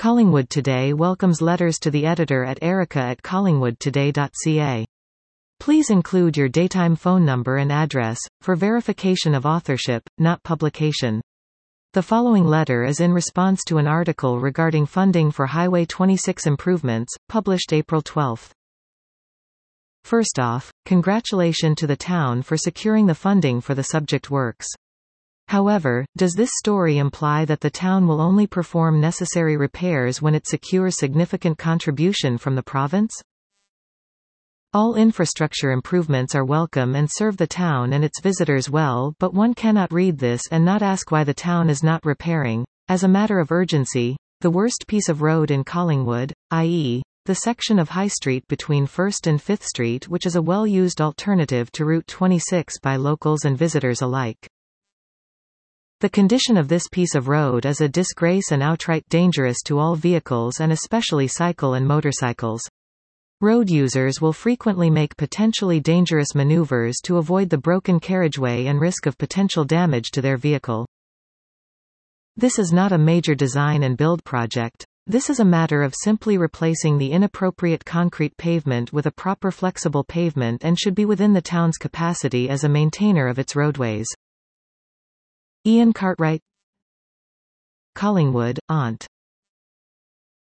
Collingwood Today welcomes letters to the editor at erica@collingwoodtoday.ca. Please include your daytime phone number and address, for verification of authorship, not publication. The following letter is in response to an article regarding funding for Highway 26 improvements, published April 12. First off, congratulations to the town for securing the funding for the subject works. However, does this story imply that the town will only perform necessary repairs when it secures significant contribution from the province? All infrastructure improvements are welcome and serve the town and its visitors well, but one cannot read this and not ask why the town is not repairing, as a matter of urgency, the worst piece of road in Collingwood, i.e., the section of High Street between 1st and 5th Street, which is a well-used alternative to Route 26 by locals and visitors alike. The condition of this piece of road is a disgrace and outright dangerous to all vehicles and especially cycle and motorcycles. Road users will frequently make potentially dangerous maneuvers to avoid the broken carriageway and risk of potential damage to their vehicle. This is not a major design and build project. This is a matter of simply replacing the inappropriate concrete pavement with a proper flexible pavement and should be within the town's capacity as a maintainer of its roadways. Ian Cartwright, Collingwood, Ont.